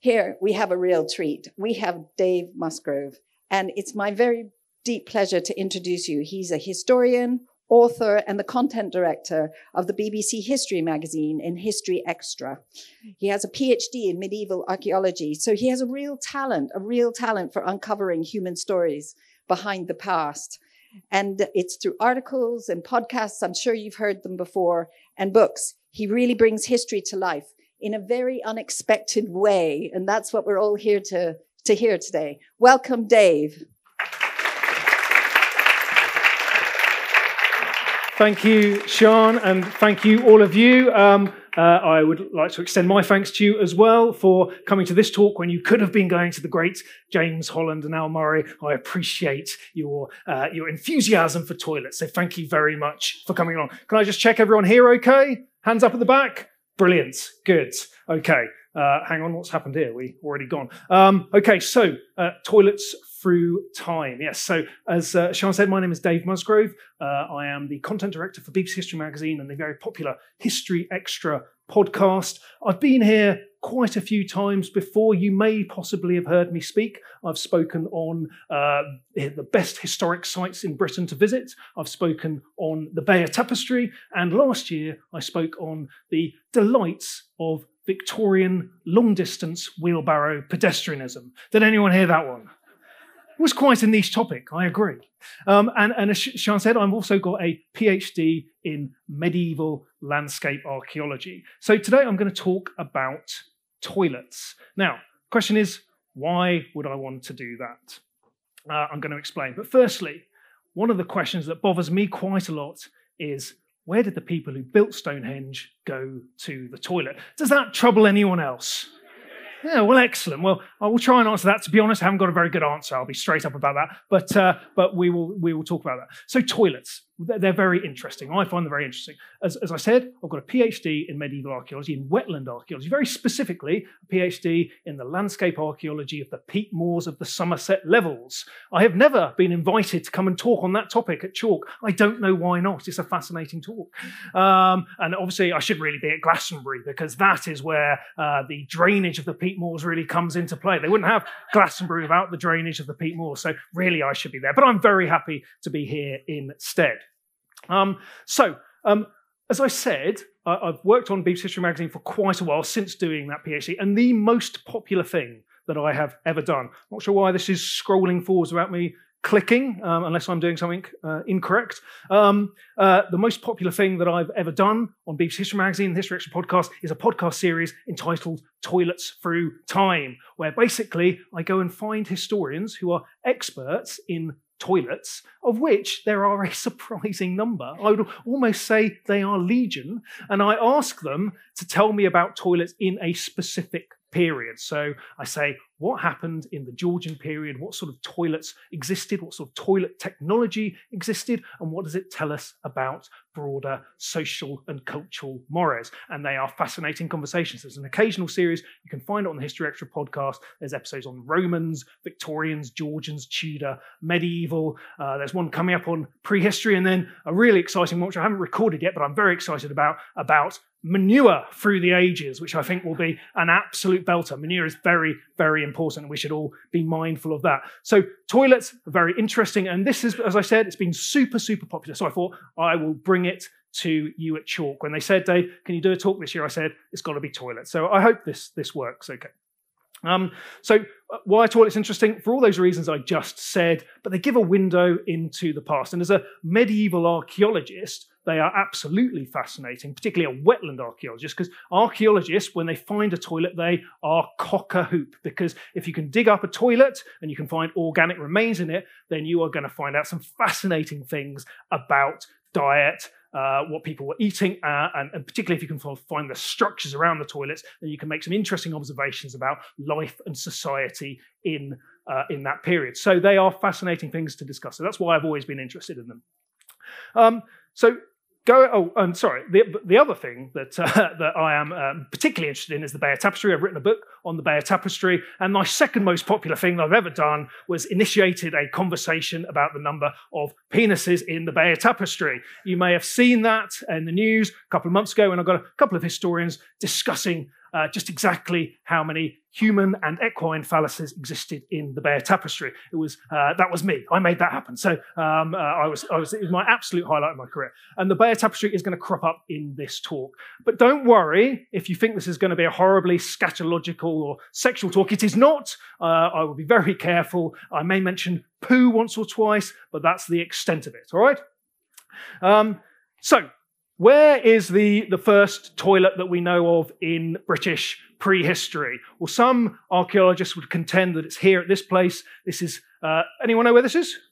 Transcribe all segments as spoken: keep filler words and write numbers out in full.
Here we have a real treat. We have Dave Musgrove, and it's my very deep pleasure to introduce you. He's a historian, author, and the content director of the B B C History magazine in History Extra. He has a P H D in medieval archaeology, so he has a real talent, a real talent for uncovering human stories behind the past. And it's through articles and podcasts, I'm sure you've heard them before, and books. He really brings history to life in a very unexpected way, and that's what we're all here to, to hear today. Welcome, Dave. Thank you, Sian, and thank you, all of you. Um, uh, I would like to extend my thanks to you as well for coming to this talk when you could have been going to the great James Holland and Al Murray. I appreciate your uh, your enthusiasm for toilets, so thank you very much for coming along. Can I just check everyone here okay? Hands up at the back. Brilliant. Good. Okay. Uh, hang on. What's happened here? We already gone. Um, okay. So uh, toilets through time. Yes. So as uh, Sian said, my name is Dave Musgrove. Uh, I am the content director for B B C History magazine and the very popular History Extra podcast. I've been here quite a few times before. You may possibly have heard me speak. I've spoken on uh, the best historic sites in Britain to visit. I've spoken on the Bayeux Tapestry. And last year, I spoke on the delights of Victorian long-distance wheelbarrow pedestrianism. Did anyone hear that one? It was quite a niche topic, I agree. Um, and, and as Sian said, I've also got a P H D in medieval landscape archaeology. So today I'm going to talk about toilets. Now, the question is, why would I want to do that? Uh, I'm going to explain. But firstly, one of the questions that bothers me quite a lot is, where did the people who built Stonehenge go to the toilet? Does that trouble anyone else? Yeah, well, excellent. Well, I will try and answer that. To be honest, I haven't got a very good answer. I'll be straight up about that. But uh, but we will we will talk about that. So toilets, they're, they're very interesting. I find them very interesting. As, as I said, I've got a P H D in medieval archaeology, in wetland archaeology, very specifically a P H D in the landscape archaeology of the peat moors of the Somerset Levels. I have never been invited to come and talk on that topic at Chalk. I don't know why not. It's a fascinating talk. Um, and obviously, I should really be at Glastonbury because that is where uh, the drainage of the peat moors really comes into play. They wouldn't have Glastonbury without the drainage of the peat moors, so really I should be there. But I'm very happy to be here instead. Um, so, um, as I said, uh, I've worked on B B C History magazine for quite a while since doing that P H D, and the most popular thing that I have ever done, not sure why this is scrolling forwards without me clicking, um, unless I'm doing something uh, incorrect. Um, uh, the most popular thing that I've ever done on B B C History magazine, the History Extra podcast, is a podcast series entitled Toilets Through Time, where basically I go and find historians who are experts in toilets, of which there are a surprising number. I would almost say they are legion, and I ask them to tell me about toilets in a specific period. So I say, what happened in the Georgian period? What sort of toilets existed? What sort of toilet technology existed? And what does it tell us about broader social and cultural mores? And they are fascinating conversations. There's an occasional series. You can find it on the History Extra podcast. There's episodes on Romans, Victorians, Georgians, Tudor, medieval. Uh, there's one coming up on prehistory, and then a really exciting one, which I haven't recorded yet, but I'm very excited about, about manure through the ages, which I think will be an absolute belter. Manure is very, very important, and we should all be mindful of that. So toilets are very interesting, and this is, as I said, it's been super, super popular. So I thought I will bring it to you at Chalk. When they said, Dave, can you do a talk this year? I said, it's got to be toilets. So I hope this, this works okay. Um, so why are toilets interesting? For all those reasons I just said, but they give a window into the past. And as a medieval archaeologist, they are absolutely fascinating, particularly a wetland archaeologist, because archaeologists, when they find a toilet, they are cock-a-hoop, because if you can dig up a toilet and you can find organic remains in it, then you are going to find out some fascinating things about diet, uh, what people were eating, uh, and, and particularly if you can find the structures around the toilets, then you can make some interesting observations about life and society in, uh, in that period. So they are fascinating things to discuss. So that's why I've always been interested in them. Um, so Go. Oh, I'm sorry. The, the other thing that uh, that I am um, particularly interested in is the Bayeux Tapestry. I've written a book on the Bayeux Tapestry, and my second most popular thing that I've ever done was initiated a conversation about the number of penises in the Bayeux Tapestry. You may have seen that in the news a couple of months ago, and I've got a couple of historians discussing uh, just exactly how many human and equine phalluses existed in the Bear Tapestry. It was uh, that was me. I made that happen. So um, uh, I was, I was, it was my absolute highlight of my career. And the Bear Tapestry is going to crop up in this talk. But don't worry if you think this is going to be a horribly scatological or sexual talk. It is not. Uh, I will be very careful. I may mention poo once or twice, but that's the extent of it. All right. Um, so. Where is the, the first toilet that we know of in British prehistory? Well, some archaeologists would contend that it's here at this place. This is, uh, anyone know where this is?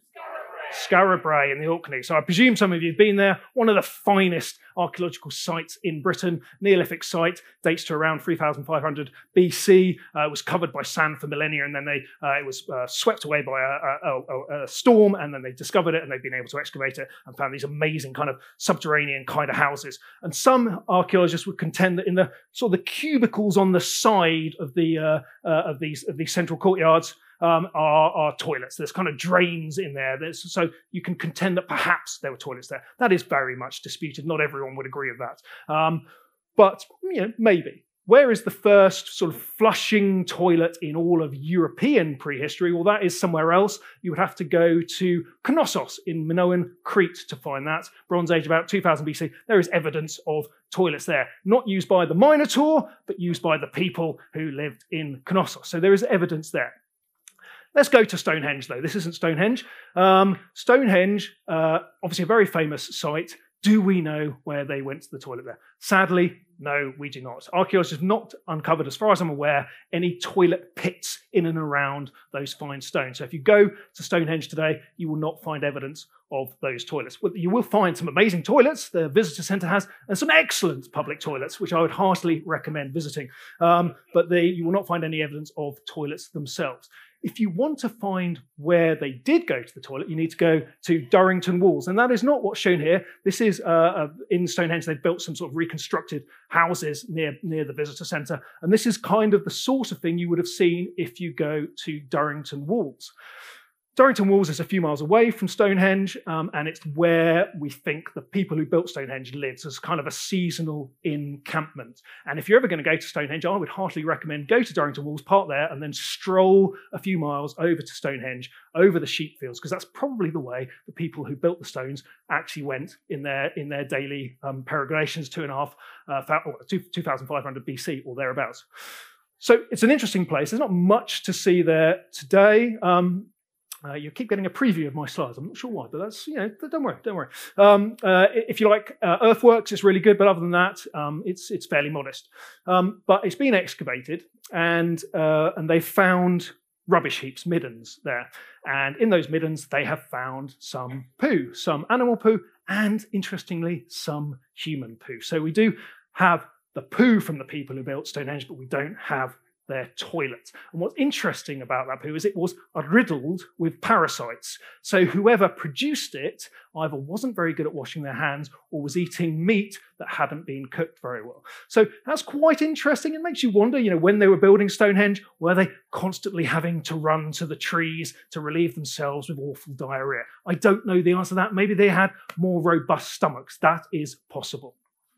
Skara in the Orkney. So I presume some of you have been there. One of the finest archaeological sites in Britain. Neolithic site, dates to around three thousand five hundred B C. Uh, it was covered by sand for millennia, and then they uh, it was uh, swept away by a, a, a, a storm, and then they discovered it, and they've been able to excavate it and found these amazing kind of subterranean kind of houses. And some archaeologists would contend that in the sort of the cubicles on the side of the uh, uh, of these of these central courtyards, Um, are, are toilets. There's kind of drains in there. There's, so you can contend that perhaps there were toilets there. That is very much disputed. Not everyone would agree with that. Um, but, you know, maybe. Where is the first sort of flushing toilet in all of European prehistory? Well, that is somewhere else. You would have to go to Knossos in Minoan, Crete to find that. Bronze Age, about two thousand B C. There is evidence of toilets there. Not used by the Minotaur, but used by the people who lived in Knossos. So there is evidence there. Let's go to Stonehenge, though. This isn't Stonehenge. Um, Stonehenge, uh, obviously a very famous site. Do we know where they went to the toilet there? Sadly, no, we do not. Archaeologists have not uncovered, as far as I'm aware, any toilet pits in and around those fine stones. So if you go to Stonehenge today, you will not find evidence of those toilets. You will find some amazing toilets the visitor centre has, and some excellent public toilets, which I would heartily recommend visiting. Um, but they, you will not find any evidence of toilets themselves. If you want to find where they did go to the toilet, you need to go to Durrington Walls. And that is not what's shown here. This is uh, uh, in Stonehenge, they've built some sort of reconstructed houses near, near the visitor centre. And this is kind of the sort of thing you would have seen if you go to Durrington Walls. Durrington Walls is a few miles away from Stonehenge, um, and it's where we think the people who built Stonehenge lived as kind of a seasonal encampment. And if you're ever going to go to Stonehenge, I would heartily recommend go to Durrington Walls, park there, and then stroll a few miles over to Stonehenge, over the sheep fields, because that's probably the way the people who built the stones actually went in their in their daily um, peregrinations, two and a half, uh, two thousand five hundred B C or thereabouts. So it's an interesting place. There's not much to see there today. Um, Uh, you keep getting a preview of my slides. I'm not sure why, but that's, you know, don't worry, don't worry. Um, uh, if you like uh, earthworks, it's really good, but other than that, um, it's it's fairly modest. Um, but it's been excavated, and uh, and they've found rubbish heaps, middens there. And in those middens, they have found some poo, some animal poo, and interestingly, some human poo. So we do have the poo from the people who built Stonehenge, but we don't have their toilet. And what's interesting about that poo is it was riddled with parasites. So whoever produced it either wasn't very good at washing their hands or was eating meat that hadn't been cooked very well. So that's quite interesting. It makes you wonder, you know, when they were building Stonehenge, were they constantly having to run to the trees to relieve themselves with awful diarrhea? I don't know the answer to that. Maybe they had more robust stomachs. That is possible.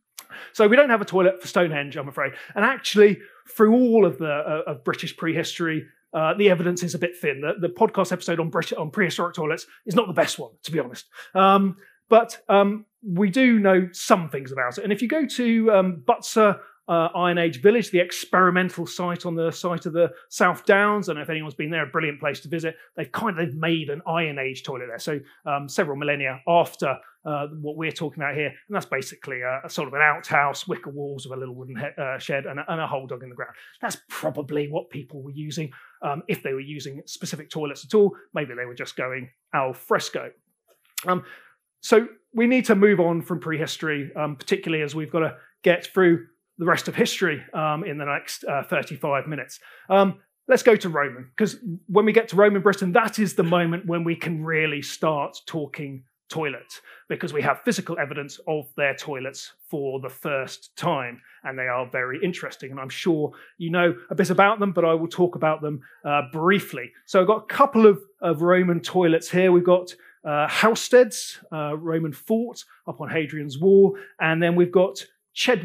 So we don't have a toilet for Stonehenge, I'm afraid. And actually, through all of the uh, of British prehistory, uh, the evidence is a bit thin. The, the podcast episode on, Brit- on prehistoric toilets is not the best one, to be honest. Um, but um, we do know some things about it. And if you go to um, Butser uh, Iron Age Village, the experimental site on the site of the South Downs, I don't know if anyone's been there, a brilliant place to visit. They've kind of made an Iron Age toilet there. So um, several millennia after Uh, what we're talking about here, and that's basically a, a sort of an outhouse, wicker walls with a little wooden he- uh, shed and a, and a hole dug in the ground. That's probably what people were using, um, if they were using specific toilets at all. Maybe they were just going al fresco. Um, so we need to move on from prehistory, um, particularly as we've got to get through the rest of history um, in the next uh, thirty-five minutes. Um, Let's go to Roman, because when we get to Roman Britain, that is the moment when we can really start talking toilet, because we have physical evidence of their toilets for the first time, and they are very interesting. And I'm sure you know a bit about them, but I will talk about them uh, briefly. So I've got a couple of, of Roman toilets here. We've got uh, Housesteads, uh, Roman fort up on Hadrian's Wall, and then we've got Chedworth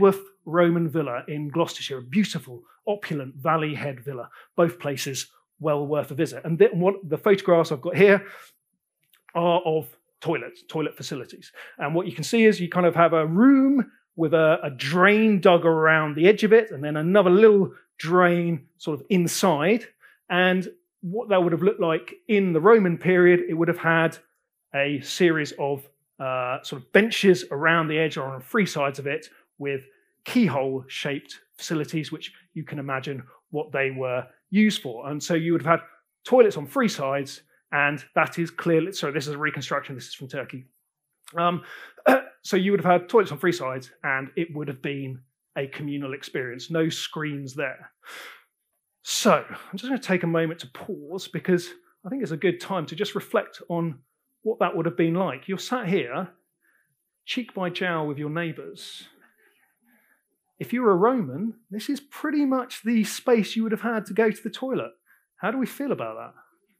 Roman villa in Gloucestershire, a beautiful, opulent Valley Head villa, both places well worth a visit. And the, what, the photographs I've got here are of toilets, toilet facilities. And what you can see is you kind of have a room with a, a drain dug around the edge of it, and then another little drain sort of inside. And what that would have looked like in the Roman period, it would have had a series of uh, sort of benches around the edge or on three sides of it with keyhole-shaped facilities, which you can imagine what they were used for. And so you would have had toilets on three sides, and that is clearly, sorry, this is a reconstruction, this is from Turkey. Um, so you would have had toilets on three sides, and it would have been a communal experience, no screens there. So I'm just going to take a moment to pause, because I think it's a good time to just reflect on what that would have been like. You're sat here, cheek by jowl with your neighbours. If you were a Roman, this is pretty much the space you would have had to go to the toilet. How do we feel about that?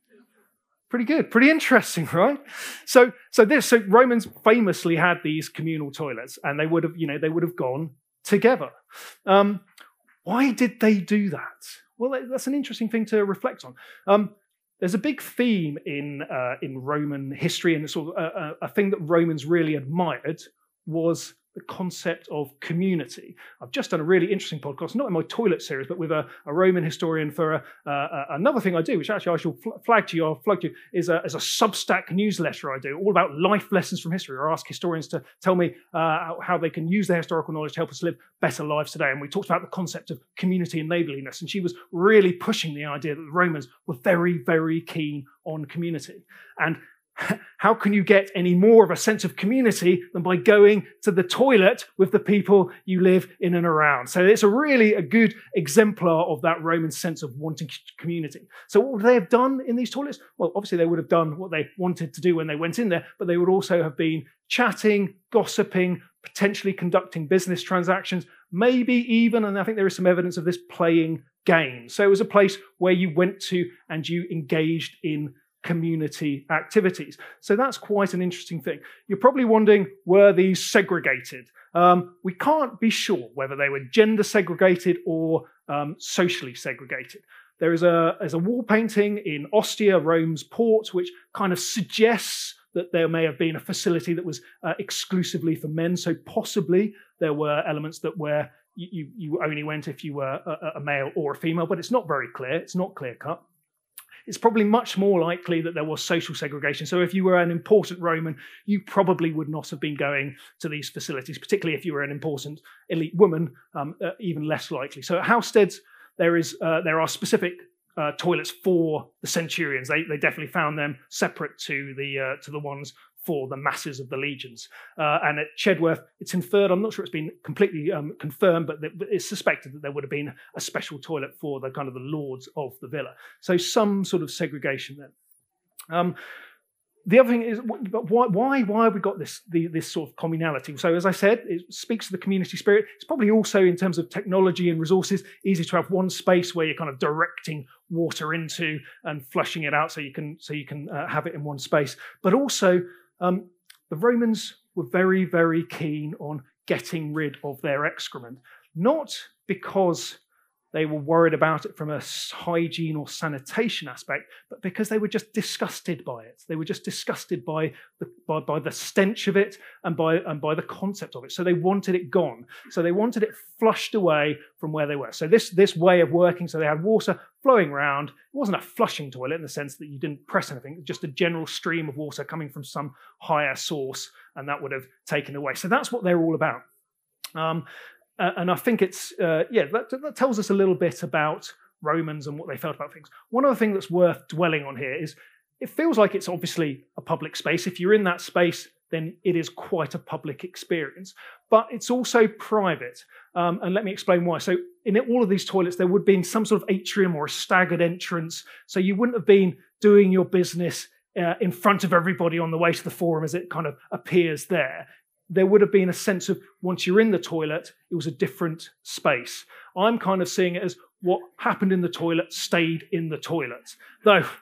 Pretty good, pretty interesting, right? So, so this, so Romans famously had these communal toilets, and they would have, you know, they would have gone together. Um, why did they do that? Well, that's an interesting thing to reflect on. Um, there's a big theme in uh, in Roman history, and sort of a, a thing that Romans really admired was the concept of community. I've just done a really interesting podcast, not in my toilet series, but with a, a Roman historian for a, uh, another thing I do, which actually I shall flag to you, I'll flag to you, is a, is a Substack newsletter I do, all about life lessons from history. I ask historians to tell me uh, how they can use their historical knowledge to help us live better lives today. And we talked about the concept of community and neighbourliness, and she was really pushing the idea that the Romans were very, very keen on community. And how can you get any more of a sense of community than by going to the toilet with the people you live in and around? So it's a really a good exemplar of that Roman sense of wanting community. So what would they have done in these toilets? Well, obviously they would have done what they wanted to do when they went in there, but they would also have been chatting, gossiping, potentially conducting business transactions, maybe even, and I think there is some evidence of this, playing games. So it was a place where you went to and you engaged in community activities. So that's quite an interesting thing. You're probably wondering, were these segregated? Um, we can't be sure whether they were gender segregated or um, socially segregated. There is a, there's a wall painting in Ostia, Rome's port, which kind of suggests that there may have been a facility that was uh, exclusively for men. So possibly there were elements that were you, you only went if you were a, a male or a female, but it's not very clear. It's not clear cut. It's probably much more likely that there was social segregation. So if you were an important Roman, you probably would not have been going to these facilities, particularly if you were an important elite woman, um, uh, even less likely. So at Housesteads, there is uh, there are specific uh, toilets for the centurions. They they definitely found them separate to the uh, to the ones for the masses of the legions. Uh, and at Chedworth, it's inferred, I'm not sure it's been completely um, confirmed, but it's suspected that there would have been a special toilet for the kind of the lords of the villa. So some sort of segregation there. Um, the other thing is, why, why, why have we got this, the, this sort of communality? So as I said, it speaks to the community spirit. It's probably also, in terms of technology and resources, easy to have one space where you're kind of directing water into and flushing it out so you can, so you can uh, have it in one space. But also, Um, the Romans were very, very keen on getting rid of their excrement, not because they were worried about it from a hygiene or sanitation aspect, but because they were just disgusted by it. They were just disgusted by the, by, by the stench of it and by, and by the concept of it. So they wanted it gone. So they wanted it flushed away from where they were. So this, this way of working, so they had water flowing around. It wasn't a flushing toilet in the sense that you didn't press anything, just a general stream of water coming from some higher source, and that would have taken away. So that's what they're all about. Um, Uh, and I think it's, uh, yeah, that, that tells us a little bit about Romans and what they felt about things. One other thing that's worth dwelling on here is it feels like it's obviously a public space. If you're in that space, then it is quite a public experience. But it's also private. Um, and let me explain why. So in all of these toilets, there would have been some sort of atrium or a staggered entrance. So you wouldn't have been doing your business uh, in front of everybody on the way to the forum as it kind of appears there. There would have been a sense of, once you're in the toilet, it was a different space. I'm kind of seeing it as what happened in the toilet stayed in the toilet. Though,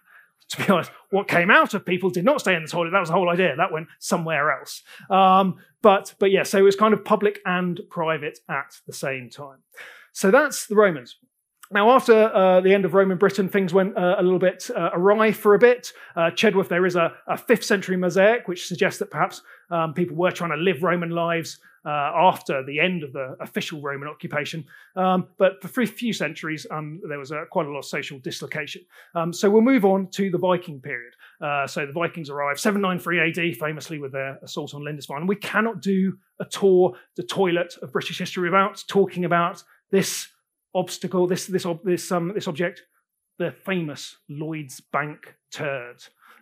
to be honest, what came out of people did not stay in the toilet. That was the whole idea. That went somewhere else. Um, but, but yeah, so it was kind of public and private at the same time. So that's the Romans. Now, after uh, the end of Roman Britain, things went uh, a little bit uh, awry for a bit. Uh, Chedworth, there is a, a fifth century mosaic, which suggests that perhaps um, people were trying to live Roman lives uh, after the end of the official Roman occupation. Um, but for a few centuries, um, there was uh, quite a lot of social dislocation. Um, so we'll move on to the Viking period. Uh, so the Vikings arrived seven ninety-three A D, famously with their assault on Lindisfarne. And we cannot do a tour, the toilet of British history, without talking about this obstacle, this this this um this object, the famous Lloyd's Bank turd.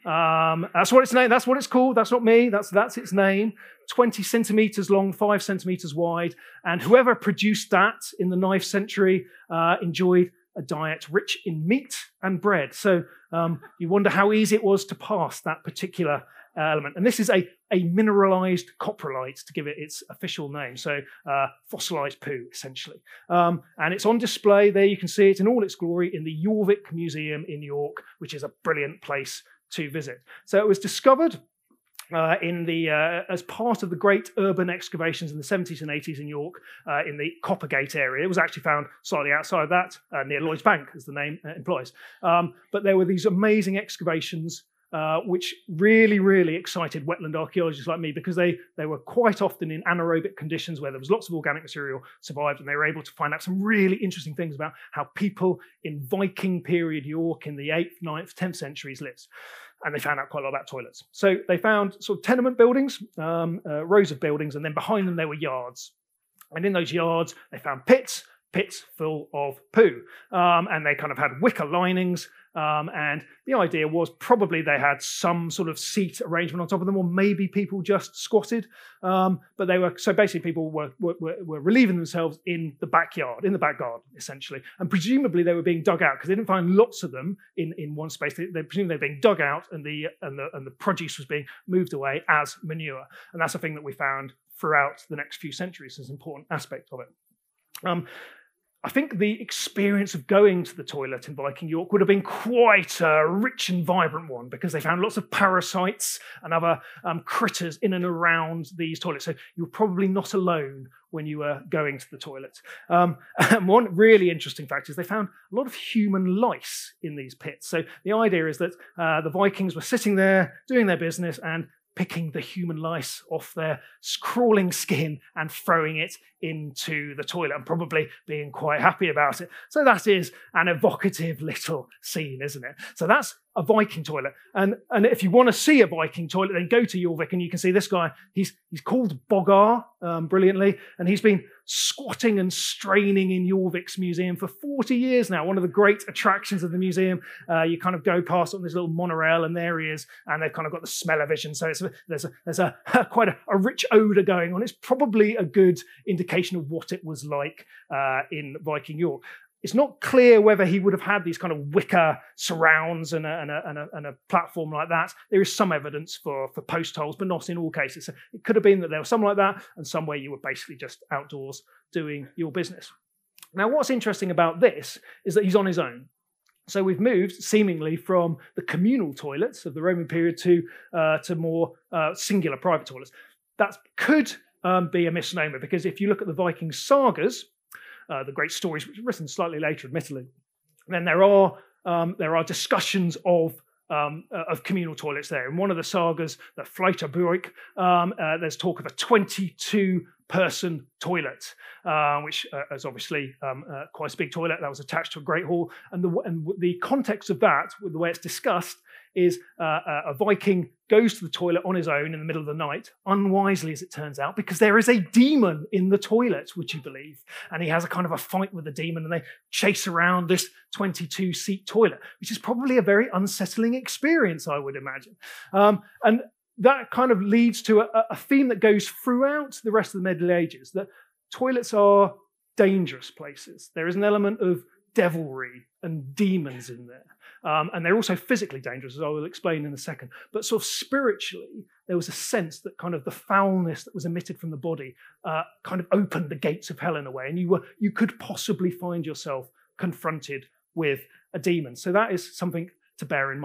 Um, that's what it's named. That's what it's called. That's not me. That's that's its name. twenty centimeters long, five centimeters wide, and whoever produced that in the ninth century uh, enjoyed a diet rich in meat and bread. So um, you wonder how easy it was to pass that particular element. And this is a, a mineralized coprolite, to give it its official name. So uh, fossilized poo, essentially. Um, and it's on display there. You can see it in all its glory in the Jorvik Museum in York, which is a brilliant place to visit. So it was discovered Uh, in the uh, as part of the great urban excavations in the seventies and eighties in York, uh, in the Coppergate area. It was actually found slightly outside that, uh, near Lloyd's Bank, as the name uh, implies. Um, but there were these amazing excavations uh, which really, really excited wetland archaeologists like me, because they, they were quite often in anaerobic conditions where there was lots of organic material survived, and they were able to find out some really interesting things about how people in Viking period York in the eighth, ninth, tenth centuries lived. And they found out quite a lot about toilets. So they found sort of tenement buildings, um, uh, rows of buildings, and then behind them there were yards. And in those yards, they found pits, pits full of poo. Um, and they kind of had wicker linings. Um, and the idea was probably they had some sort of seat arrangement on top of them, or maybe people just squatted. Um, but they were, so basically people were, were, were relieving themselves in the backyard, in the back garden, essentially. And presumably they were being dug out, because they didn't find lots of them in, in one space. They, they presumably they were being dug out, and the, and, the, and the produce was being moved away as manure. And that's a thing that we found throughout the next few centuries as an important aspect of it. Um, I think the experience of going to the toilet in Viking York would have been quite a rich and vibrant one, because they found lots of parasites and other um, critters in and around these toilets. So you were probably not alone when you were going to the toilet. Um, and one really interesting fact is they found a lot of human lice in these pits. So the idea is that uh, the Vikings were sitting there doing their business and picking the human lice off their crawling skin and throwing it into the toilet, and probably being quite happy about it. So that is an evocative little scene, isn't it? So that's a Viking toilet. And, and if you want to see a Viking toilet, then go to Jorvik, and you can see this guy. He's, he's called Bogar, um, brilliantly, and he's been squatting and straining in Jorvik's museum for forty years now. One of the great attractions of the museum. Uh, you kind of go past on this little monorail, and there he is, and they've kind of got the smell-o-vision. So it's, there's, a, there's a, quite a, a rich odour going on. It's probably a good indication of what it was like uh, in Viking York. It's not clear whether he would have had these kind of wicker surrounds and a, and a, and a, and a platform like that. There is some evidence for, for post holes, but not in all cases. So it could have been that there was some like that, and some where you were basically just outdoors doing your business. Now, what's interesting about this is that he's on his own. So we've moved seemingly from the communal toilets of the Roman period to, uh, to more uh, singular private toilets. That could um, be a misnomer, because if you look at the Viking sagas, Uh, the great stories, which are written slightly later, admittedly, then there are um, there are discussions of um, uh, of communal toilets there. In one of the sagas, the Fleitaburg, um, uh, there's talk of a twenty-two person toilet, uh, which uh, is obviously um, uh, quite a big toilet that was attached to a great hall. And the and the context of that, with the way it's discussed, is uh, a Viking goes to the toilet on his own in the middle of the night, unwisely as it turns out, because there is a demon in the toilet, would you believe? And he has a kind of a fight with the demon, and they chase around this twenty-two seat toilet, which is probably a very unsettling experience, I would imagine. Um, and that kind of leads to a, a theme that goes throughout the rest of the Middle Ages, that toilets are dangerous places. There is an element of devilry and demons in there. Um, and they're also physically dangerous, as I will explain in a second. But sort of spiritually, there was a sense that kind of the foulness that was emitted from the body uh, kind of opened the gates of hell in a way. And you were you could possibly find yourself confronted with a demon. So that is something to bear in mind.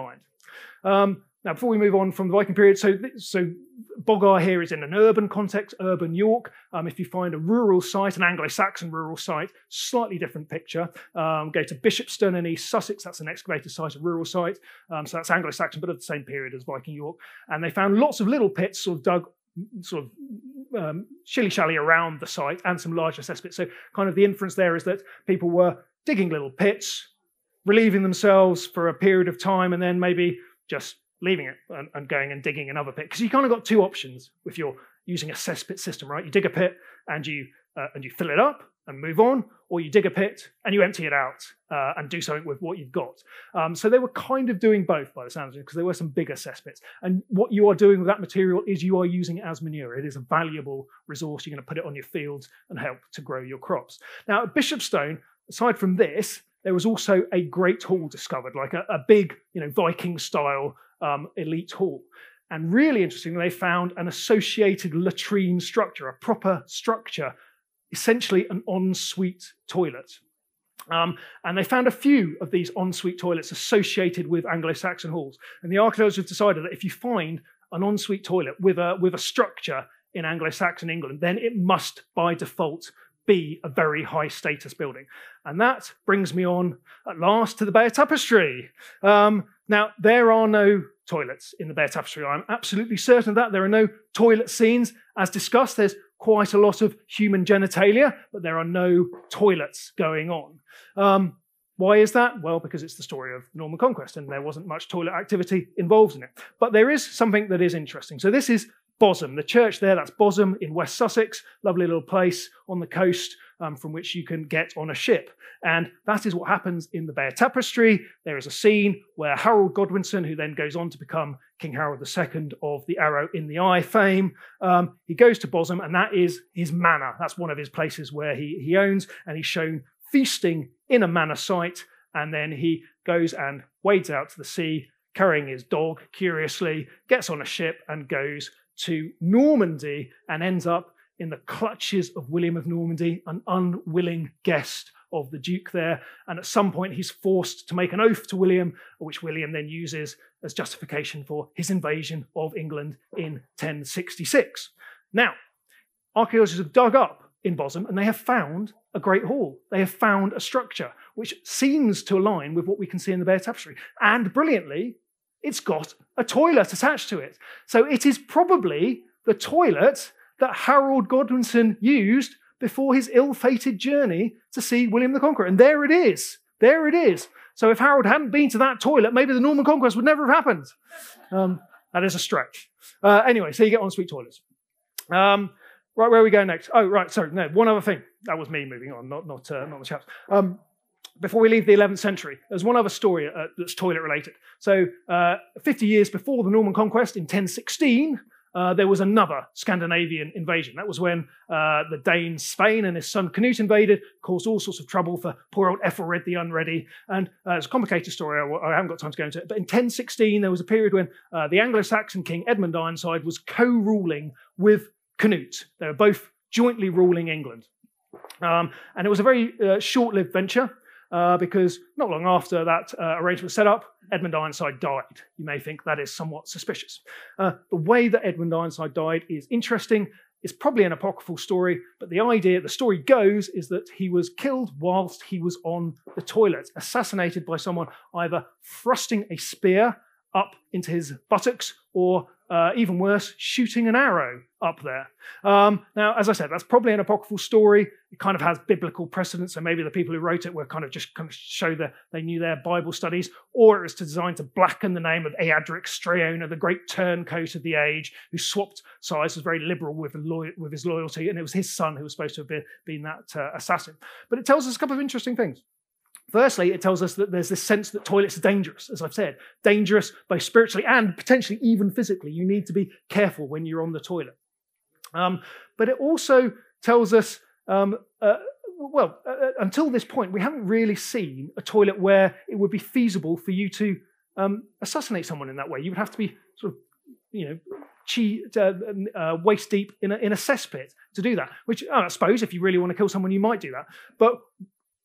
Um, now, before we move on from the Viking period, so, so Bogar here is in an urban context, urban York. Um, if you find a rural site, an Anglo-Saxon rural site, slightly different picture. Um, go to Bishopston in East Sussex, that's an excavated site, a rural site. Um, so that's Anglo-Saxon, but of the same period as Viking York. And they found lots of little pits sort of dug sort of um, shilly-shally around the site and some larger cesspits. So kind of the inference there is that people were digging little pits, relieving themselves for a period of time, and then maybe just leaving it and, and going and digging another pit. Because you kind of got two options if you're using a cesspit system, right? You dig a pit and you uh, and you fill it up and move on, or you dig a pit and you empty it out uh, and do something with what you've got. Um, so they were kind of doing both by the sounds of it, because there were some bigger cesspits. And what you are doing with that material is you are using it as manure. It is a valuable resource. You're going to put it on your fields and help to grow your crops. Now, at Bishopstone, aside from this, there was also a great hall discovered, like a, a big, you know, Viking-style um, elite hall. And really interestingly, they found an associated latrine structure, a proper structure, essentially an ensuite toilet. Um, and they found a few of these ensuite toilets associated with Anglo-Saxon halls. And the archaeologists have decided that if you find an ensuite toilet with a, with a structure in Anglo-Saxon England, then it must, by default, be a very high status building. And that brings me on at last to the Bear Tapestry. Um, now, there are no toilets in the Bear Tapestry. I'm absolutely certain of that. There are no toilet scenes. As discussed, there's quite a lot of human genitalia, but there are no toilets going on. Um, why is that? Well, because it's the story of Norman Conquest, and there wasn't much toilet activity involved in it. But there is something that is interesting. So this is Bosham, the church there, that's Bosham in West Sussex, lovely little place on the coast um, from which you can get on a ship. And that is what happens in the Bear Tapestry. There is a scene where Harold Godwinson, who then goes on to become King Harold the Second of the Arrow in the Eye fame, um, he goes to Bosham, and that is his manor. That's one of his places where he, he owns, and he's shown feasting in a manor site, and then he goes and wades out to the sea, carrying his dog, curiously, gets on a ship and goes to Normandy and ends up in the clutches of William of Normandy, an unwilling guest of the Duke there. And at some point, he's forced to make an oath to William, which William then uses as justification for his invasion of England in ten sixty-six. Now, archaeologists have dug up in Bosham and they have found a great hall. They have found a structure which seems to align with what we can see in the Bear Tapestry. And brilliantly, it's got a toilet attached to it. So it is probably the toilet that Harold Godwinson used before his ill-fated journey to see William the Conqueror. And there it is. There it is. So if Harold hadn't been to that toilet, maybe the Norman Conquest would never have happened. Um, that is a stretch. Uh, anyway, so you get ensuite toilets. Um, right, where are we going next? Oh, right, sorry, no, one other thing. That was me moving on, not, not, uh, not the chaps. Um, Before we leave the eleventh century, there's one other story uh, that's toilet-related. So uh, fifty years before the Norman Conquest, in ten sixteen, uh, there was another Scandinavian invasion. That was when uh, the Danes, Spain, and his son Canute invaded, caused all sorts of trouble for poor old Ethelred the Unready. And uh, it's a complicated story. I, I haven't got time to go into it. But in ten sixteen, there was a period when uh, the Anglo-Saxon king Edmund Ironside was co-ruling with Canute. They were both jointly ruling England. Um, and it was a very uh, short-lived venture. Uh, because not long after that uh, arrangement was set up, Edmund Ironside died. You may think that is somewhat suspicious. Uh, the way that Edmund Ironside died is interesting. It's probably an apocryphal story, but the idea, the story goes, is that he was killed whilst he was on the toilet, assassinated by someone either thrusting a spear up into his buttocks or uh, even worse, shooting an arrow up there. Um, now, as I said, that's probably an apocryphal story. It kind of has biblical precedence, so maybe the people who wrote it were kind of just kind of show that they knew their Bible studies, or it was designed to blacken the name of Eadric Streona, the great turncoat of the age, who swapped sides, was very liberal with, lo- with his loyalty, and it was his son who was supposed to have been, been that uh, assassin. But it tells us a couple of interesting things. Firstly, it tells us that there's this sense that toilets are dangerous, as I've said. Dangerous both spiritually and potentially even physically. You need to be careful when you're on the toilet. Um, but it also tells us, um, uh, well, uh, until this point, we haven't really seen a toilet where it would be feasible for you to um, assassinate someone in that way. You would have to be sort of, you know, chi, uh, uh, waist deep in a, in a cesspit to do that, which oh, I suppose if you really want to kill someone, you might do that. But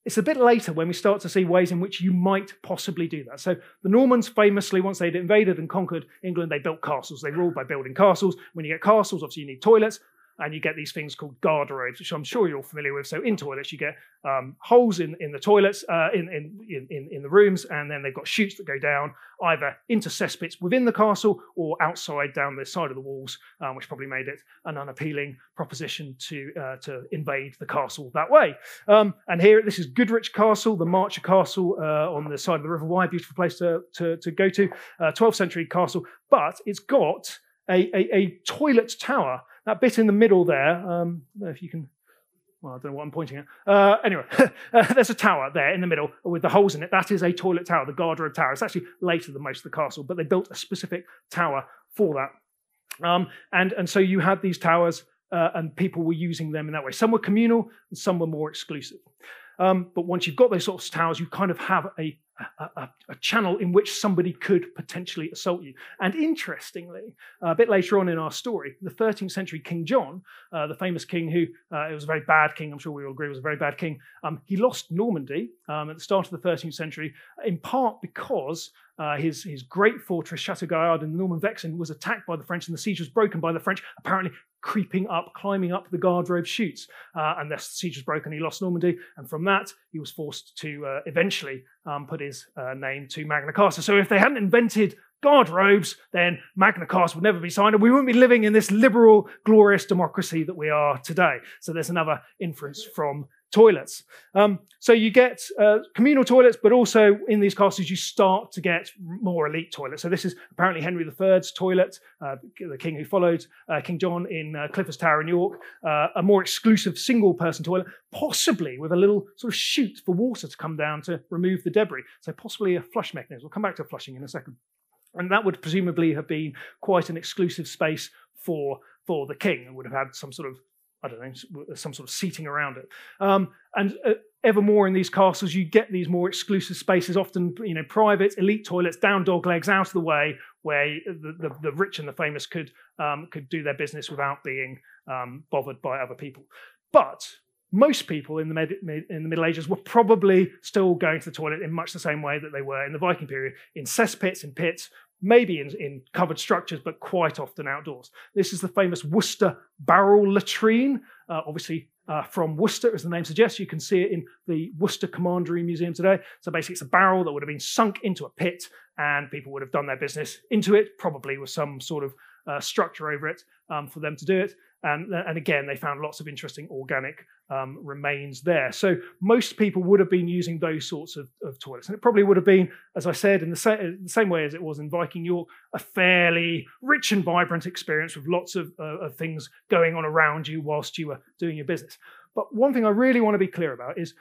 It's a bit later when we start to see ways in which you might possibly do that. So the Normans famously, once they'd invaded and conquered England, they built castles. They ruled by building castles. When you get castles, obviously you need toilets, and you get these things called garderobes, which I'm sure you're all familiar with. So in toilets, you get um, holes in, in the toilets, uh, in, in, in, in the rooms, and then they've got chutes that go down either into cesspits within the castle or outside down the side of the walls, um, which probably made it an unappealing proposition to uh, to invade the castle that way. Um, and here, this is Goodrich Castle, the Marcher Castle uh, on the side of the River Wye, beautiful place to, to, to go to, uh, twelfth century castle, but it's got a, a, a toilet tower. That bit in the middle there, um, if you can, well, I don't know what I'm pointing at. Uh, anyway, uh, there's a tower there in the middle with the holes in it. That is a toilet tower, the garderobe tower. It's actually later than most of the castle, but they built a specific tower for that. Um, and, and so you had these towers, uh, and people were using them in that way. Some were communal, and some were more exclusive. Um, but once you've got those sorts of towers, you kind of have a, a, a channel in which somebody could potentially assault you. And interestingly, a bit later on in our story, the thirteenth century King John, uh, the famous king who, uh, it was a very bad king, I'm sure we all agree was a very bad king, um, he lost Normandy um, at the start of the thirteenth century, in part because Uh, his, his great fortress, Chateau Gaillard in the Norman Vexin, was attacked by the French, and the siege was broken by the French, apparently creeping up, climbing up the guard-robe chutes. Uh, and the siege was broken, he lost Normandy, and from that, he was forced to uh, eventually um, put his uh, name to Magna Carta. So if they hadn't invented guard-robes, then Magna Carta would never be signed, and we wouldn't be living in this liberal, glorious democracy that we are today. So there's another inference from toilets. Um, so you get uh, communal toilets, but also in these castles you start to get more elite toilets. So this is apparently Henry the Third's toilet, uh, the king who followed uh, King John in uh, Clifford's Tower in York, uh, a more exclusive single-person toilet, possibly with a little sort of chute for water to come down to remove the debris. So possibly a flush mechanism. We'll come back to flushing in a second. And that would presumably have been quite an exclusive space for, for the king, and would have had some sort of, I don't know, some sort of seating around it. Um, and uh, ever more in these castles, you get these more exclusive spaces, often, you know, private, elite toilets, down dog legs, out of the way, where the, the, the rich and the famous could, um, could do their business without being um, bothered by other people. But most people in the, med- in the Middle Ages were probably still going to the toilet in much the same way that they were in the Viking period, in cesspits, in pits, maybe in, in covered structures, but quite often outdoors. This is the famous Worcester barrel latrine, uh, obviously uh, from Worcester, as the name suggests. You can see it in the Worcester Commandery Museum today. So basically it's a barrel that would have been sunk into a pit, and people would have done their business into it, probably with some sort of uh, structure over it um, for them to do it. And, and again, they found lots of interesting organic um, remains there. So most people would have been using those sorts of, of toilets. And it probably would have been, as I said, in the, sa- the same way as it was in Viking York, a fairly rich and vibrant experience with lots of, uh, of things going on around you whilst you were doing your business. But one thing I really want to be clear about is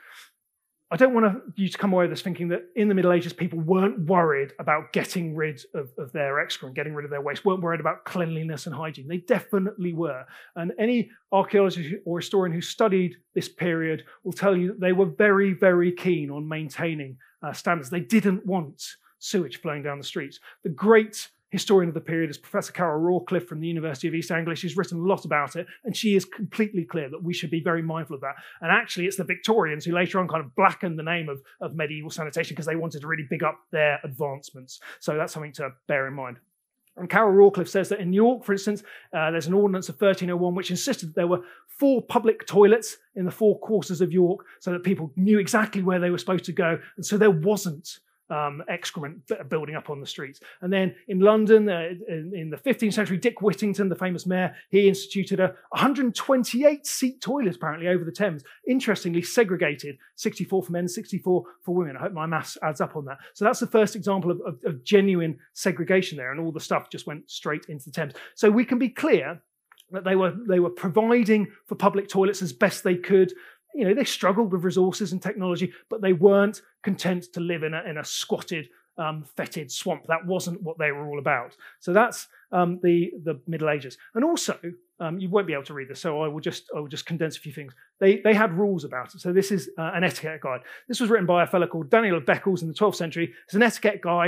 I don't want to, you to come away with this thinking that in the Middle Ages, people weren't worried about getting rid of, of their excrement, getting rid of their waste, weren't worried about cleanliness and hygiene. They definitely were. And any archaeologist or historian who studied this period will tell you that they were very, very keen on maintaining uh, standards. They didn't want sewage flowing down the streets. The great historian of the period is Professor Carol Rawcliffe from the University of East Anglia. She's written a lot about it, and she is completely clear that we should be very mindful of that. And actually, it's the Victorians who later on kind of blackened the name of, of medieval sanitation because they wanted to really big up their advancements. So that's something to bear in mind. And Carol Rawcliffe says that in York, for instance, uh, there's an ordinance of thirteen oh one which insisted that there were four public toilets in the four quarters of York so that people knew exactly where they were supposed to go. And so there wasn't Um, excrement building up on the streets. And then in London, uh, in, in the fifteenth century, Dick Whittington, the famous mayor, he instituted a one hundred twenty-eight seat toilet apparently over the Thames. Interestingly, segregated, sixty-four for men, sixty-four for women. I hope my maths adds up on that. So that's the first example of, of, of genuine segregation there, and all the stuff just went straight into the Thames. So we can be clear that they were they were providing for public toilets as best they could. You know, they struggled with resources and technology, but they weren't content to live in a, in a squatted, um, fetid swamp. That wasn't what they were all about. So that's um, the, the Middle Ages. And also, um, you won't be able to read this, so I will just I will just condense a few things. They they had rules about it. So this is uh, an etiquette guide. This was written by a fellow called Daniel of Beccles in the twelfth century. It's an etiquette guide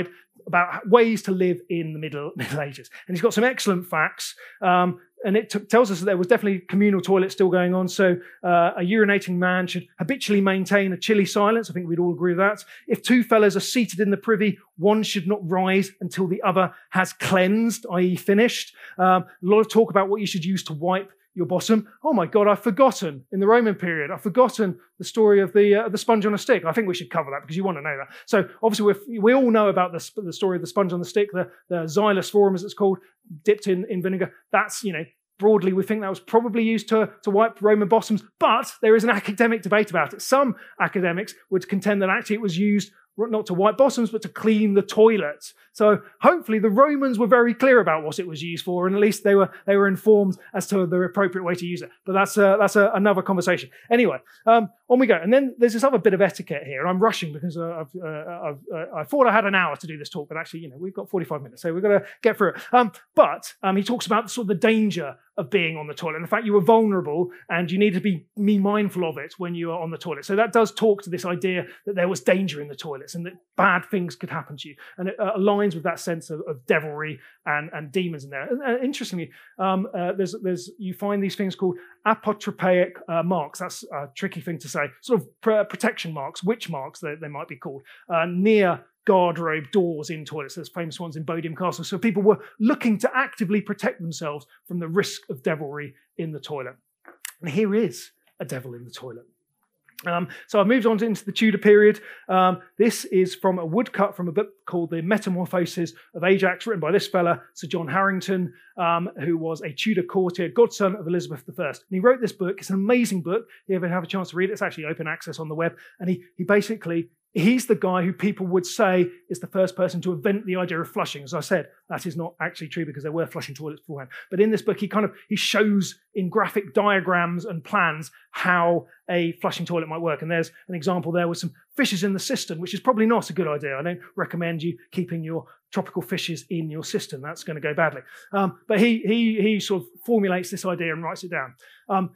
about ways to live in the Middle, Middle Ages. And he's got some excellent facts. Um, and it t- tells us that there was definitely communal toilets still going on. So uh, a urinating man should habitually maintain a chilly silence. I think we'd all agree with that. If two fellows are seated in the privy, one should not rise until the other has cleansed, that is finished. Um, a lot of talk about what you should use to wipe your bottom. Oh my God, I've forgotten in the Roman period, I've forgotten the story of the uh, the sponge on a stick. I think we should cover that because you want to know that. So obviously we're, we all know about the, the story of the sponge on the stick, the, the Xylus forum as it's called, dipped in, in vinegar. That's, you know, broadly we think that was probably used to, to wipe Roman bottoms, but there is an academic debate about it. Some academics would contend that actually it was used not to wipe bottoms, but to clean the toilets. So hopefully the Romans were very clear about what it was used for, and at least they were they were informed as to the appropriate way to use it. But that's uh, that's a, another conversation. Anyway, um, on we go. And then there's this other bit of etiquette here, and I'm rushing because uh, I've, uh, I've, uh, I thought I had an hour to do this talk, but actually, you know, we've got forty-five minutes, so we've got to get through it. Um, but um, he talks about sort of the danger of being on the toilet, and the fact you were vulnerable and you need to be, be mindful of it when you are on the toilet. So that does talk to this idea that there was danger in the toilets and that bad things could happen to you. And it uh, aligns with that sense of, of devilry and, and demons in there. And, and interestingly, um, uh, there's, there's you find these things called apotropaic uh, marks. That's a tricky thing to say. Sort of pr- protection marks, witch marks they, they might be called, uh, near guardrail doors in toilets. There's famous ones in Bodiam Castle. So people were looking to actively protect themselves from the risk of devilry in the toilet. And here is a devil in the toilet. Um, so I've moved on to, into the Tudor period. Um, this is from a woodcut from a book called The Metamorphoses of Ajax, written by this fella, Sir John Harrington, um, who was a Tudor courtier, godson of Elizabeth the First. And he wrote this book. It's an amazing book. If you ever have a chance to read it, it's actually open access on the web. And he, he basically... He's the guy who people would say is the first person to invent the idea of flushing. As I said, that is not actually true because there were flushing toilets beforehand. But in this book, he kind of he shows in graphic diagrams and plans how a flushing toilet might work. And there's an example there with some fishes in the cistern, which is probably not a good idea. I don't recommend you keeping your tropical fishes in your cistern. That's going to go badly. Um, but he he he sort of formulates this idea and writes it down. Um,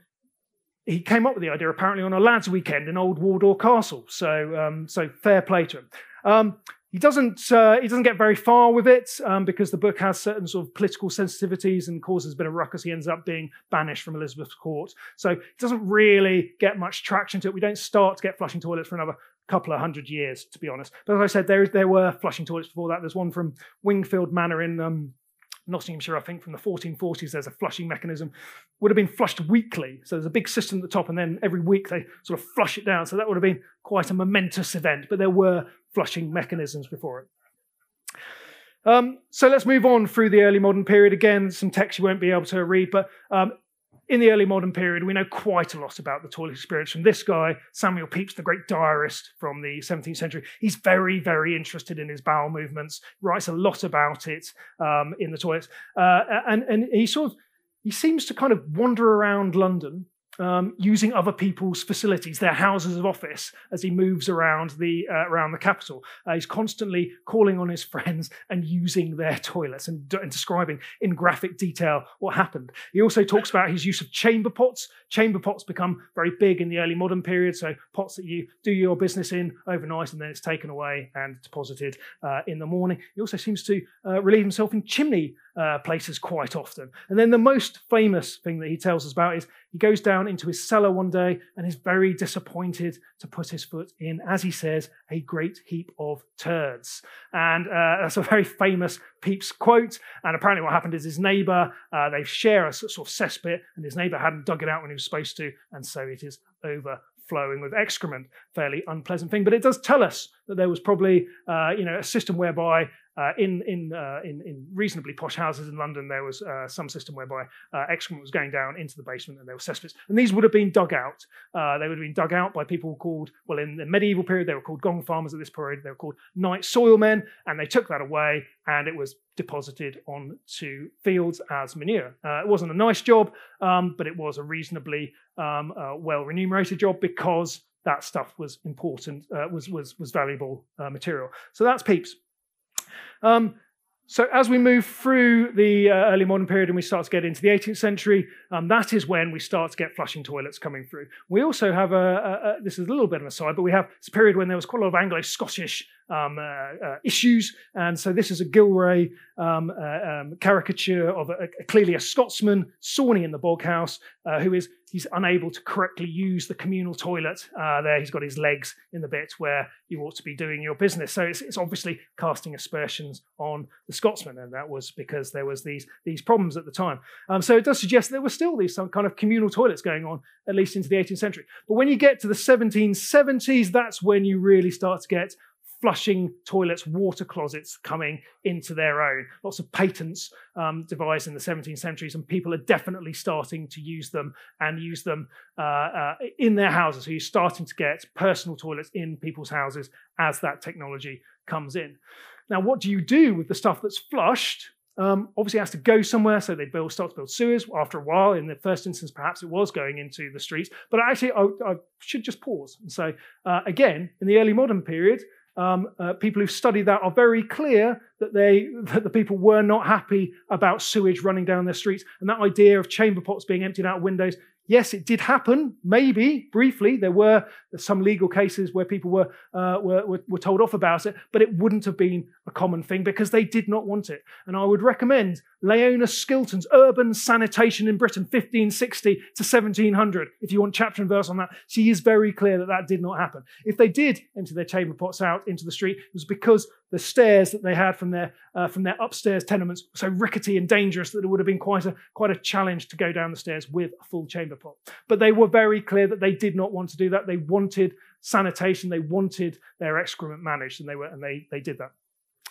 He came up with the idea apparently on a lads' weekend in Old Wardour Castle, so um, so fair play to him. Um, he doesn't uh, he doesn't get very far with it um, because the book has certain sort of political sensitivities and causes a bit of ruckus. He ends up being banished from Elizabeth's court, so it doesn't really get much traction to it. We don't start to get flushing toilets for another couple of hundred years, to be honest. But as I said, there there were flushing toilets before that. There's one from Wingfield Manor in Um, Nottinghamshire, I think, from the fourteen forties, there's a flushing mechanism. Would have been flushed weekly. So there's a big system at the top, and then every week they sort of flush it down. So that would have been quite a momentous event, but there were flushing mechanisms before it. Um, so let's move on through the early modern period. Again, some text you won't be able to read, but um, in the early modern period, we know quite a lot about the toilet experience from this guy, Samuel Pepys, the great diarist from the seventeenth century. He's very, very interested in his bowel movements, writes a lot about it um, in the toilets. Uh, and, and he sort of, he seems to kind of wander around London um, using other people's facilities, their houses of office, as he moves around the uh, around the capital. Uh, he's constantly calling on his friends and using their toilets and, and describing in graphic detail what happened. He also talks about his use of chamber pots. Chamber pots become very big in the early modern period, so pots that you do your business in overnight and then it's taken away and deposited uh, in the morning. He also seems to uh, relieve himself in chimney uh, places quite often. And then the most famous thing that he tells us about is he goes down into his cellar one day and is very disappointed to put his foot in, as he says, a great heap of turds. And uh, that's a very famous Pepys quote. And apparently what happened is his neighbour, uh, they share a sort of cesspit, and his neighbour hadn't dug it out when he was supposed to, and so it is overflowing with excrement. Fairly unpleasant thing. But it does tell us that there was probably uh, you know, a system whereby Uh, in in, uh, in in reasonably posh houses in London, there was uh, some system whereby uh, excrement was going down into the basement, and there were cesspits. And these would have been dug out. Uh, they would have been dug out by people called, well, in the medieval period, they were called gong farmers. At this period, they were called night soil men, and they took that away, and it was deposited onto fields as manure. Uh, it wasn't a nice job, um, but it was a reasonably um, uh, well remunerated job because that stuff was important, uh, was was was valuable uh, material. So that's Pepys. Um, so as we move through the uh, early modern period and we start to get into the eighteenth century, um, that is when we start to get flushing toilets coming through. We also have a, a, a this is a little bit of an aside, but we have this period when there was quite a lot of Anglo-Scottish um, uh, uh, issues. And so this is a Gilray um, uh, um, caricature of a, a, clearly a Scotsman, Sawney in the Boghouse, uh, who is he's unable to correctly use the communal toilet. Uh, there he's got his legs in the bit where you ought to be doing your business. So it's, it's obviously casting aspersions on the Scotsman, and that was because there was these, these problems at the time. Um, so it does suggest there were still these some kind of communal toilets going on, at least into the eighteenth century. But when you get to the seventeen seventies, that's when you really start to get flushing toilets, water closets coming into their own. Lots of patents um, devised in the seventeenth centuries, and people are definitely starting to use them and use them uh, uh, in their houses. So you're starting to get personal toilets in people's houses as that technology comes in. Now, what do you do with the stuff that's flushed? Um, obviously, it has to go somewhere, so they build, start to build sewers. After a while, in the first instance, perhaps it was going into the streets. But actually, I, I should just pause and say, uh, again, in the early modern period, Um, uh, people who've studied that are very clear that they that the people were not happy about sewage running down their streets. And that idea of chamber pots being emptied out of windows, yes, it did happen, maybe, briefly. There were some legal cases where people were, uh, were, were, were told off about it, but it wouldn't have been a common thing because they did not want it. And I would recommend Leona Skilton's Urban Sanitation in Britain, fifteen sixty to seventeen hundred, if you want chapter and verse on that. She is very clear that that did not happen. If they did empty their chamber pots out into the street, it was because the stairs that they had from their uh, from their upstairs tenements were so rickety and dangerous that it would have been quite a quite a challenge to go down the stairs with a full chamber pot. But they were very clear that they did not want to do that. They wanted sanitation. They wanted their excrement managed, and they were and they they did that.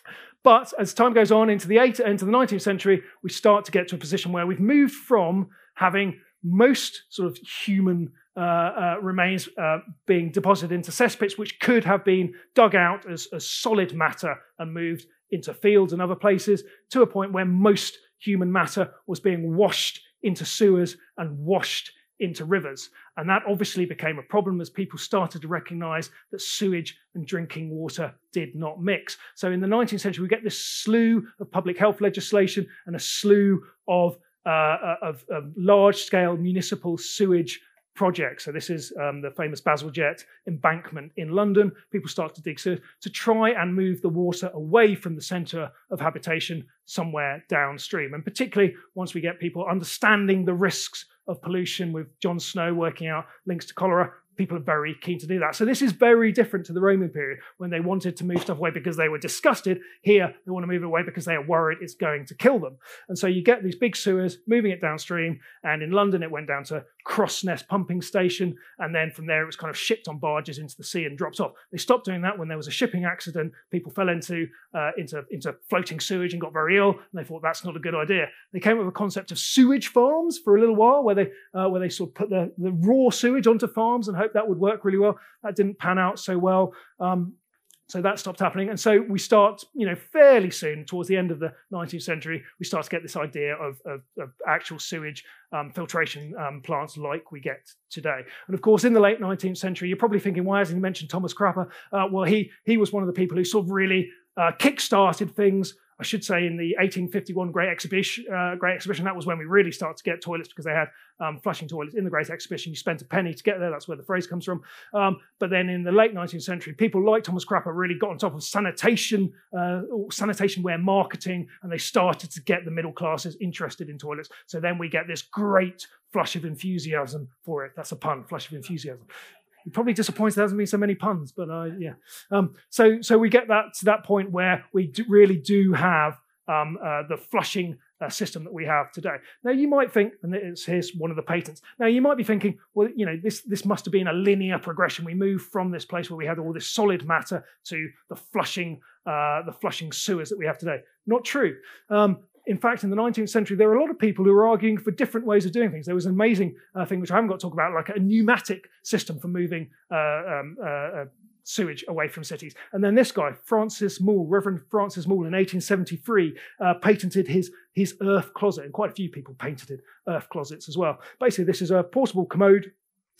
But as time goes on into the eight, into the nineteenth century, we start to get to a position where we've moved from having most sort of human uh, uh, remains uh, being deposited into cesspits, which could have been dug out as, as solid matter and moved into fields and other places, to a point where most human matter was being washed into sewers and washed into rivers. And that obviously became a problem as people started to recognize that sewage and drinking water did not mix. So in the nineteenth century, we get this slew of public health legislation and a slew of, uh, of, of large-scale municipal sewage projects. So this is um, the famous Bazalgette embankment in London. People start to dig sewers to try and move the water away from the centre of habitation somewhere downstream. And particularly once we get people understanding the risks of pollution, with John Snow working out links to cholera, people are very keen to do that. So this is very different to the Roman period when they wanted to move stuff away because they were disgusted. Here, they want to move it away because they are worried it's going to kill them. And so you get these big sewers moving it downstream. And in London, it went down to Crossness pumping station. And then from there, it was kind of shipped on barges into the sea and dropped off. They stopped doing that when there was a shipping accident. People fell into, uh, into, into floating sewage and got very ill. And they thought that's not a good idea. They came up with a concept of sewage farms for a little while where they, uh, where they sort of put the, the raw sewage onto farms and hope that would work really well. That didn't pan out so well. Um, so that stopped happening. And so we start, you know, fairly soon, towards the end of the nineteenth century, we start to get this idea of, of, of actual sewage um, filtration um, plants like we get today. And of course, in the late nineteenth century, you're probably thinking, why hasn't he mentioned Thomas Crapper? Uh, well, he, he was one of the people who sort of really uh, kick-started things. I should say in the eighteen fifty-one Great Exhibition, uh, Great Exhibition, that was when we really started to get toilets because they had um, flushing toilets in the Great Exhibition. You spent a penny to get there. That's where the phrase comes from. Um, but then in the late nineteenth century, people like Thomas Crapper really got on top of sanitation, uh, sanitation ware marketing, and they started to get the middle classes interested in toilets. So then we get this great flush of enthusiasm for it. That's a pun, flush of enthusiasm. You're probably disappointed there hasn't been so many puns, but uh, yeah. Um, so, so we get that to that point where we do really do have um, uh, the flushing uh, system that we have today. Now, you might think, and it's, here's one of the patents. Now, you might be thinking, well, you know, this this must have been a linear progression. We moved from this place where we had all this solid matter to the flushing, uh, the flushing sewers that we have today. Not true. Um, In fact, in the nineteenth century, there were a lot of people who were arguing for different ways of doing things. There was an amazing uh, thing, which I haven't got to talk about, like a pneumatic system for moving uh, um, uh, uh, sewage away from cities. And then this guy, Francis Moule, Reverend Francis Moule, in eighteen seventy-three, uh, patented his, his earth closet. And quite a few people patented earth closets as well. Basically, this is a portable commode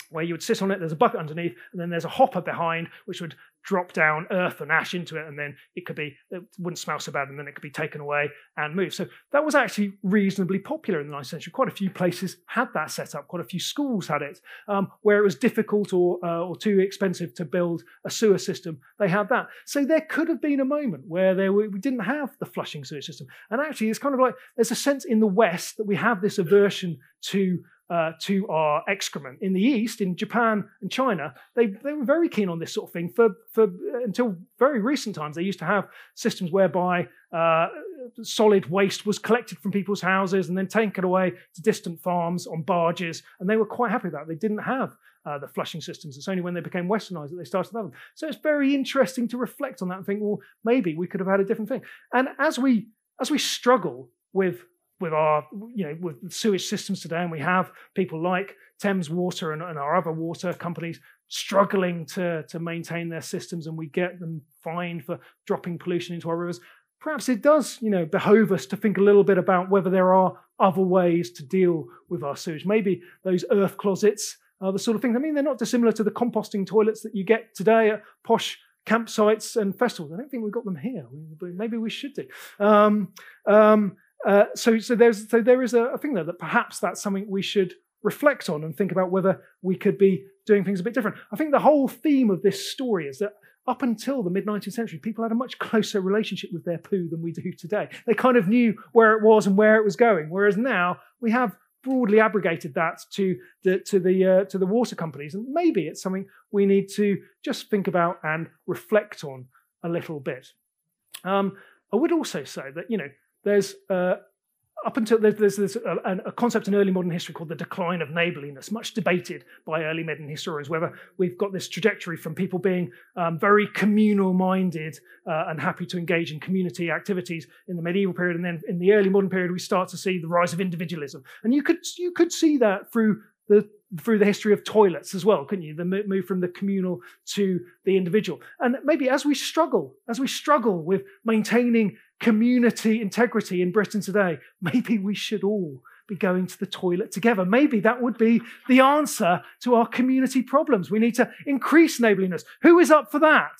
where you would sit on it, there's a bucket underneath, and then there's a hopper behind, which would drop down earth and ash into it, and then it could be, it wouldn't smell so bad, and then it could be taken away and moved. So that was actually reasonably popular in the nineteenth century. Quite a few places had that set up. Quite a few schools had it. Um, where it was difficult or, uh, or too expensive to build a sewer system, they had that. So there could have been a moment where there were, we didn't have the flushing sewer system. And actually, it's kind of like, there's a sense in the West that we have this aversion to Uh, to our excrement. In the East, in Japan and China, they, they were very keen on this sort of thing. For, for uh, until very recent times, they used to have systems whereby uh, solid waste was collected from people's houses and then taken away to distant farms on barges, and they were quite happy with that. They didn't have uh, the flushing systems. It's only when they became westernized that they started to have them. So it's very interesting to reflect on that and think, well, maybe we could have had a different thing. And as we as we struggle with with our, you know, with sewage systems today, and we have people like Thames Water and, and our other water companies struggling to, to maintain their systems, and we get them fined for dropping pollution into our rivers. Perhaps it does, you know, behove us to think a little bit about whether there are other ways to deal with our sewage. Maybe those earth closets are the sort of things. I mean, they're not dissimilar to the composting toilets that you get today at posh campsites and festivals. I don't think we've got them here. Maybe we should do. Um, um, Uh, so, so there's, so there is a, a thing there that perhaps that's something we should reflect on and think about whether we could be doing things a bit different. I think the whole theme of this story is that up until the mid nineteenth century, people had a much closer relationship with their poo than we do today. They kind of knew where it was and where it was going, whereas now we have broadly abrogated that to the to the uh, to the water companies, and maybe it's something we need to just think about and reflect on a little bit. Um, I would also say that, you know, There's uh, up until there's, there's, there's a, a concept in early modern history called the decline of neighbourliness, much debated by early modern historians, whether we've got this trajectory from people being um, very communal-minded uh, and happy to engage in community activities in the medieval period, and then in the early modern period we start to see the rise of individualism. And you could you could see that through the through the history of toilets as well, couldn't you? The move from the communal to the individual. And maybe as we struggle, as we struggle with maintaining community integrity in Britain today, maybe we should all be going to the toilet together. Maybe that would be the answer to our community problems. We need to increase neighbourliness. Who is up for that?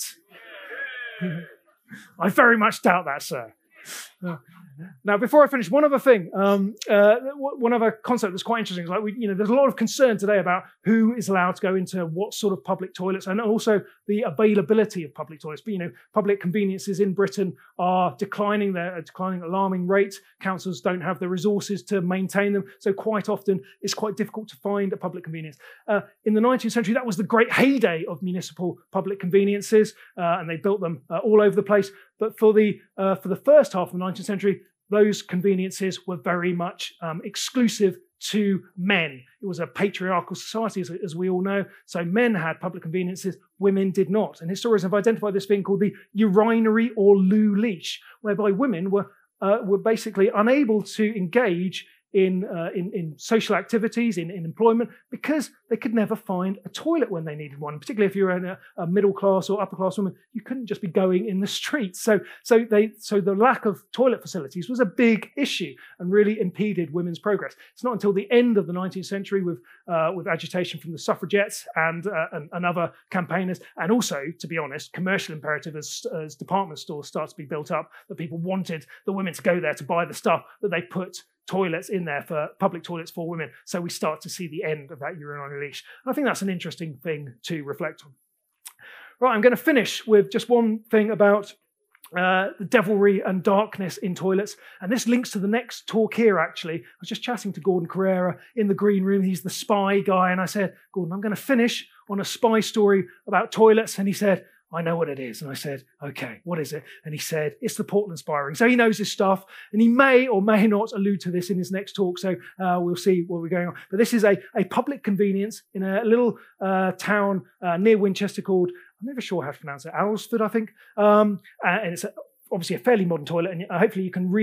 I very much doubt that, sir. Uh, Now, before I finish, one other thing, um, uh, one other concept that's quite interesting is like we, you know, there's a lot of concern today about who is allowed to go into what sort of public toilets, and also the availability of public toilets. But you know, public conveniences in Britain are declining; they're declining at alarming rate. Councils don't have the resources to maintain them, so quite often it's quite difficult to find a public convenience. Uh, in the nineteenth century, that was the great heyday of municipal public conveniences, uh, and they built them uh, all over the place. But for the uh, for the first half of the nineteenth century, those conveniences were very much um, exclusive to men. It was a patriarchal society, as, as we all know. So men had public conveniences, women did not. And historians have identified this thing called the urinary or loo leash, whereby women were uh, were basically unable to engage in, uh, in, in social activities, in, in employment, because they could never find a toilet when they needed one. Particularly if you were in a, a middle class or upper class woman, you couldn't just be going in the streets. So, so, they, so the lack of toilet facilities was a big issue and really impeded women's progress. It's not until the end of the nineteenth century, with uh, with agitation from the suffragettes and, uh, and and other campaigners, and also, to be honest, commercial imperative as, as department stores start to be built up, that people wanted the women to go there to buy the stuff, that they put toilets in there for public toilets for women. So we start to see the end of that urinary leash. And I think that's an interesting thing to reflect on. Right, I'm going to finish with just one thing about uh, the devilry and darkness in toilets. And this links to the next talk here, actually. I was just chatting to Gordon Carrera in the green room. He's the spy guy. And I said, Gordon, I'm going to finish on a spy story about toilets. And he said, I know what it is. And I said, okay, what is it? And he said, it's the Portland Spy Ring. So he knows his stuff, and he may or may not allude to this in his next talk. So uh, we'll see what we're going on. But this is a, a public convenience in a little uh, town uh, near Winchester called, I'm never sure how to pronounce it, Alresford, I think. Um, and it's a, obviously a fairly modern toilet, and hopefully you can read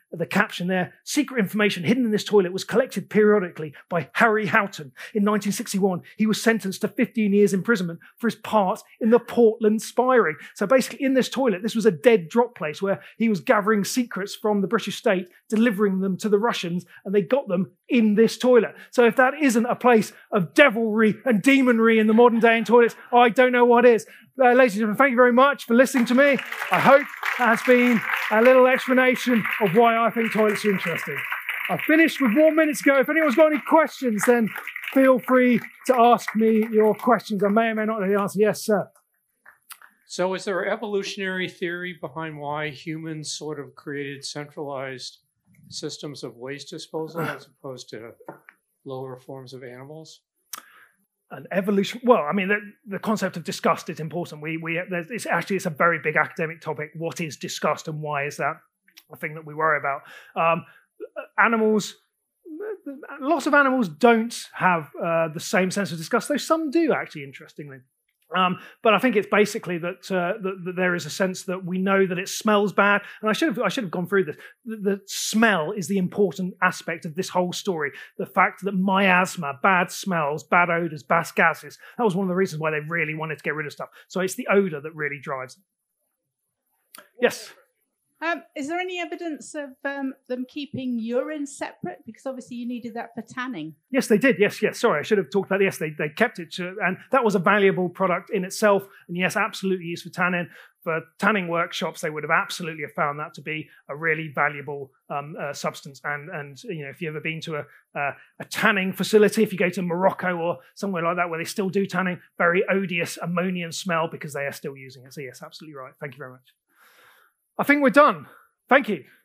the caption there, secret information hidden in this toilet was collected periodically by Harry Houghton. In nineteen sixty-one, he was sentenced to fifteen years imprisonment for his part in the Portland spying. So basically in this toilet, this was a dead drop place where he was gathering secrets from the British state, delivering them to the Russians, and they got them in this toilet. So if that isn't a place of devilry and demonry in the modern day in toilets, I don't know what is. Uh, ladies and gentlemen, thank you very much for listening to me. I hope that has been a little explanation of why I think toilets are interesting. I finished with one minute to go. If anyone's got any questions, then feel free to ask me your questions. I may or may not know the answer. Yes, sir. So is there evolutionary theory behind why humans sort of created centralized systems of waste disposal as opposed to lower forms of animals? An evolution. Well, I mean, the, the concept of disgust is important. We, we, it's actually, it's a very big academic topic. What is disgust and why is that a thing that we worry about? Um, animals, lots of animals don't have uh, the same sense of disgust, though some do actually, interestingly. Um, but I think it's basically that, uh, that, that there is a sense that we know that it smells bad. And I should have I should have gone through this. The, the smell is the important aspect of this whole story. The fact that miasma, bad smells, bad odors, bad gases, that was one of the reasons why they really wanted to get rid of stuff. So it's the odor that really drives it. Yes? Um, is there any evidence of um, them keeping urine separate? Because obviously you needed that for tanning. Yes, they did. Yes, yes. Sorry, I should have talked about this. Yes, they, they kept it. To, and that was a valuable product in itself. And yes, absolutely used for tanning. For tanning workshops, they would have absolutely have found that to be a really valuable um, uh, substance. And, and you know, if you've ever been to a, uh, a tanning facility, if you go to Morocco or somewhere like that where they still do tanning, very odious ammonium smell because they are still using it. So yes, absolutely right. Thank you very much. I think we're done. Thank you.